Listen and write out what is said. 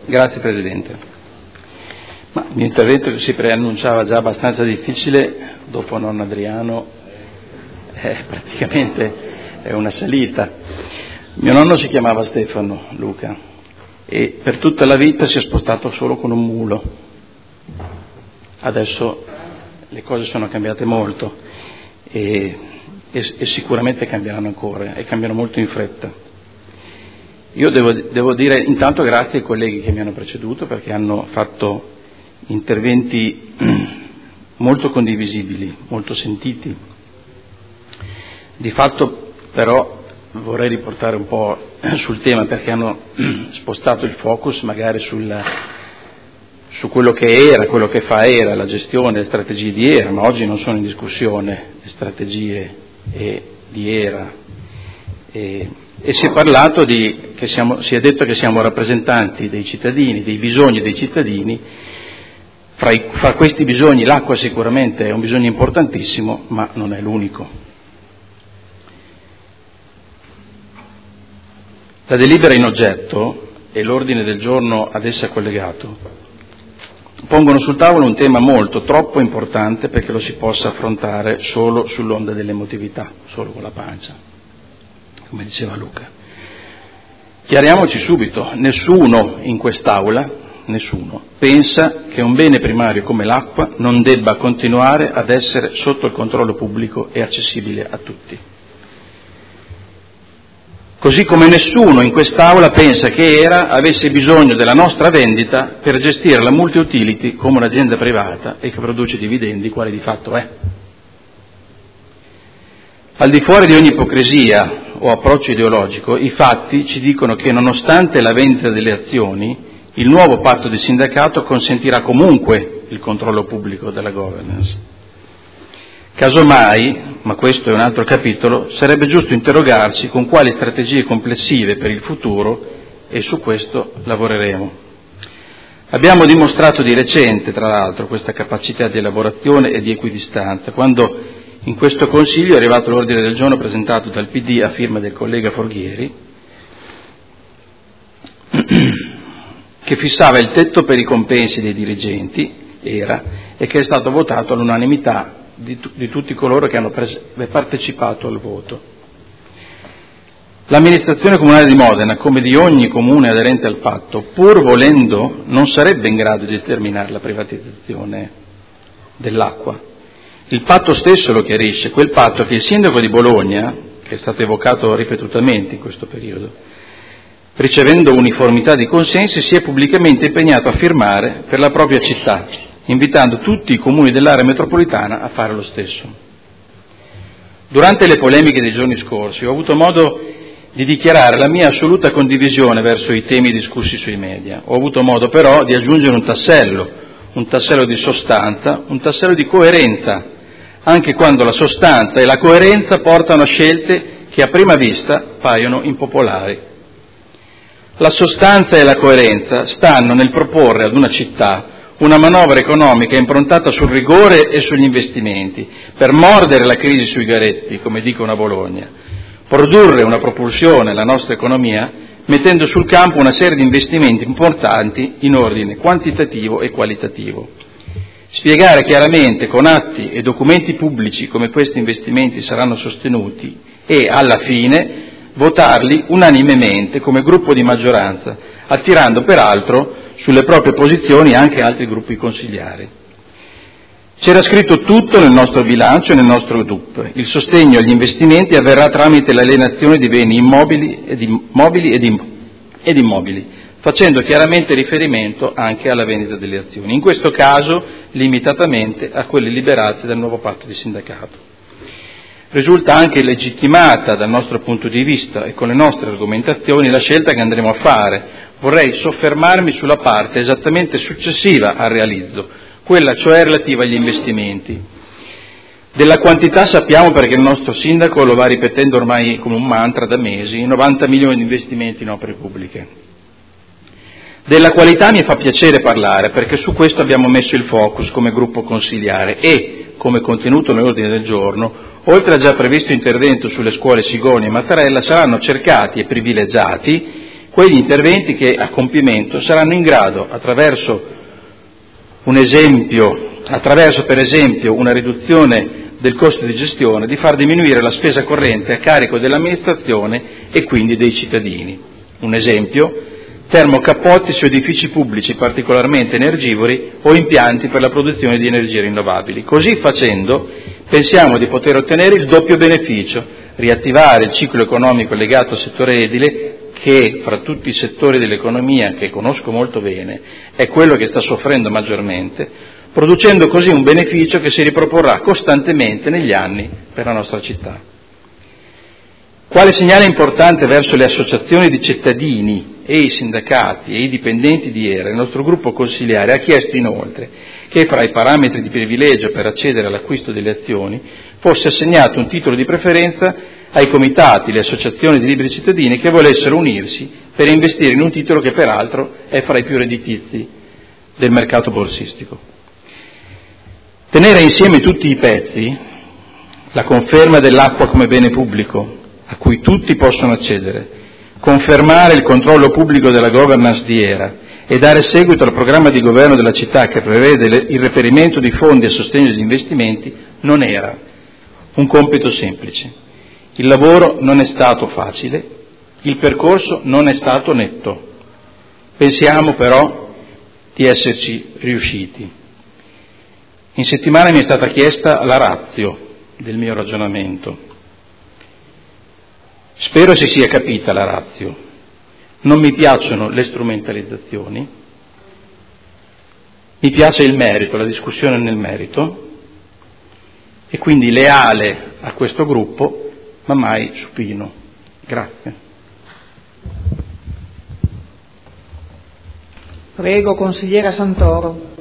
Grazie Presidente. Il mio intervento si preannunciava già abbastanza difficile, dopo nonno Adriano praticamente è una salita. Mio nonno si chiamava Stefano Luca e per tutta la vita si è spostato solo con un mulo. Adesso le cose sono cambiate molto e sicuramente cambieranno ancora e cambiano molto in fretta. Io devo dire intanto grazie ai colleghi che mi hanno preceduto, perché hanno fatto interventi molto condivisibili, molto sentiti. Di fatto però vorrei riportare un po' sul tema, perché hanno spostato il focus magari su quello che era, quello che fa ERA, la gestione, le strategie di ERA, ma oggi non sono in discussione le strategie di ERA. E si è parlato si è detto che siamo rappresentanti dei cittadini, dei bisogni dei cittadini. Fra questi bisogni l'acqua sicuramente è un bisogno importantissimo, ma non è l'unico. La delibera in oggetto e l'ordine del giorno ad essa collegato pongono sul tavolo un tema troppo importante perché lo si possa affrontare solo sull'onda dell'emotività, solo con la pancia, come diceva Luca. Chiariamoci subito, nessuno in quest'Aula, nessuno, pensa che un bene primario come l'acqua non debba continuare ad essere sotto il controllo pubblico e accessibile a tutti. Così come nessuno in quest'Aula pensa che ERA avesse bisogno della nostra vendita per gestire la multi-utility come un'azienda privata e che produce dividendi, quale di fatto è. Al di fuori di ogni ipocrisia o approccio ideologico, i fatti ci dicono che nonostante la vendita delle azioni, il nuovo patto di sindacato consentirà comunque il controllo pubblico della governance. Casomai, ma questo è un altro capitolo, sarebbe giusto interrogarsi con quali strategie complessive per il futuro, e su questo lavoreremo. Abbiamo dimostrato di recente, tra l'altro, questa capacità di elaborazione e di equidistanza, quando in questo Consiglio è arrivato l'ordine del giorno presentato dal PD a firma del collega Forghieri, che fissava il tetto per i compensi dei dirigenti, ERA, e che è stato votato all'unanimità di tutti coloro che hanno partecipato al voto. L'amministrazione comunale di Modena, come di ogni comune aderente al patto, pur volendo, non sarebbe in grado di determinare la privatizzazione dell'acqua. Il patto stesso lo chiarisce, quel patto che il sindaco di Bologna, che è stato evocato ripetutamente in questo periodo, ricevendo uniformità di consensi, si è pubblicamente impegnato a firmare per la propria città, invitando tutti i comuni dell'area metropolitana a fare lo stesso. Durante le polemiche dei giorni scorsi ho avuto modo di dichiarare la mia assoluta condivisione verso i temi discussi sui media. Ho avuto modo però di aggiungere un tassello di sostanza, un tassello di coerenza, anche quando la sostanza e la coerenza portano a scelte che a prima vista paiono impopolari. La sostanza e la coerenza stanno nel proporre ad una città una manovra economica improntata sul rigore e sugli investimenti, per mordere la crisi sui garetti, come dicono a Bologna, produrre una propulsione alla nostra economia, mettendo sul campo una serie di investimenti importanti in ordine quantitativo e qualitativo. Spiegare chiaramente con atti e documenti pubblici come questi investimenti saranno sostenuti e, alla fine, votarli unanimemente come gruppo di maggioranza, attirando peraltro sulle proprie posizioni anche altri gruppi consigliari. C'era scritto tutto nel nostro bilancio e nel nostro DUP. Il sostegno agli investimenti avverrà tramite l'alienazione di beni immobili ed immobili, facendo chiaramente riferimento anche alla vendita delle azioni, in questo caso limitatamente a quelle liberate dal nuovo patto di sindacato. Risulta anche legittimata dal nostro punto di vista e con le nostre argomentazioni la scelta che andremo a fare. Vorrei soffermarmi sulla parte esattamente successiva al realizzo, quella cioè relativa agli investimenti. Della quantità sappiamo perché il nostro sindaco lo va ripetendo ormai come un mantra da mesi, 90 milioni di investimenti in opere pubbliche. Della qualità mi fa piacere parlare perché su questo abbiamo messo il focus come gruppo consigliare e, come contenuto nell'ordine del giorno, oltre al già previsto intervento sulle scuole Sigoni e Mattarella, saranno cercati e privilegiati quegli interventi che a compimento saranno in grado, attraverso per esempio una riduzione del costo di gestione, di far diminuire la spesa corrente a carico dell'amministrazione e quindi dei cittadini. Un esempio: termocappotti su edifici pubblici particolarmente energivori o impianti per la produzione di energie rinnovabili. Così facendo pensiamo di poter ottenere il doppio beneficio: riattivare il ciclo economico legato al settore edile, che fra tutti i settori dell'economia che conosco molto bene è quello che sta soffrendo maggiormente, producendo così un beneficio che si riproporrà costantemente negli anni per la nostra città. Quale segnale importante verso le associazioni di cittadini e i sindacati e i dipendenti di ERA, il nostro gruppo consiliare ha chiesto inoltre che fra i parametri di privilegio per accedere all'acquisto delle azioni fosse assegnato un titolo di preferenza ai comitati, le associazioni di liberi cittadini che volessero unirsi per investire in un titolo che peraltro è fra i più redditizi del mercato borsistico. Tenere insieme tutti i pezzi, la conferma dell'acqua come bene pubblico a cui tutti possono accedere, confermare il controllo pubblico della governance di ERA e dare seguito al programma di governo della città che prevede il reperimento di fondi a sostegno degli investimenti, non era un compito semplice. Il lavoro non è stato facile, il percorso non è stato netto. Pensiamo però di esserci riusciti. In settimana mi è stata chiesta la ratio del mio ragionamento. Spero si sia capita la ratio. Non mi piacciono le strumentalizzazioni, mi piace il merito, la discussione nel merito, e quindi leale a questo gruppo, ma mai supino. Grazie. Prego, consigliera Santoro.